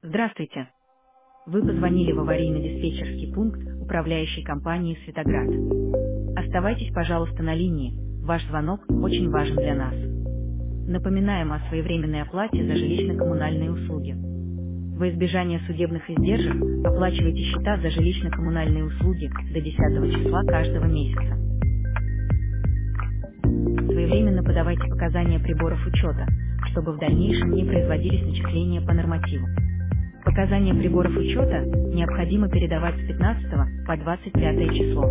Здравствуйте. Вы позвонили в аварийно-диспетчерский пункт управляющей компании «Светоград». Оставайтесь, пожалуйста, на линии. Ваш звонок очень важен для нас. Напоминаем о своевременной оплате за жилищно-коммунальные услуги. Во избежание судебных издержек оплачивайте счета за жилищно-коммунальные услуги до 10 числа каждого месяца. Своевременно подавайте показания приборов учета, чтобы в дальнейшем не производились начисления по нормативу. Показания приборов учета необходимо передавать с 15 по 25 число.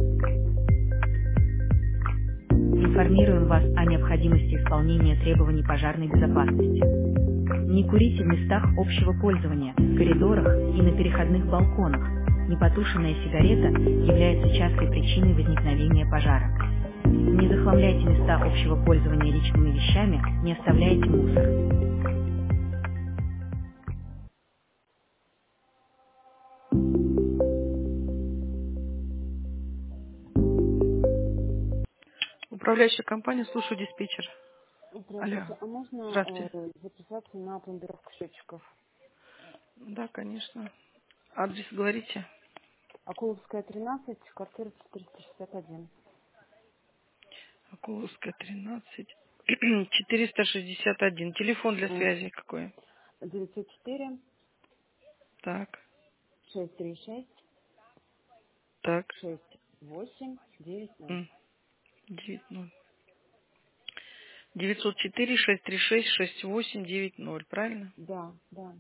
Информируем вас о необходимости исполнения требований пожарной безопасности. Не курите в местах общего пользования, коридорах и на переходных балконах. Непотушенная сигарета является частой причиной возникновения пожара. Не захламляйте места общего пользования личными вещами, не оставляйте мусор. Управляющая компания, слушаю диспетчер. Алло. Здравствуйте. А можно Здравствуйте. записаться на пломбировку счетчиков? Да, конечно. Адрес говорите. Акуловская, 13, квартира 461. Акуловская, 13. 461. Телефон для М, связи какой? 904 Так, 636 так. 6890. 90. 904-636-6890, правильно? Да, да.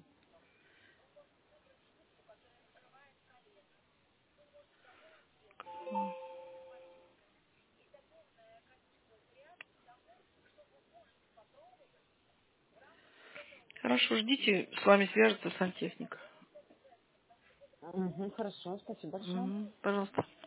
Хорошо, ждите, с вами свяжется сантехник. Мгм, хорошо, спасибо большое. Мгм, пожалуйста.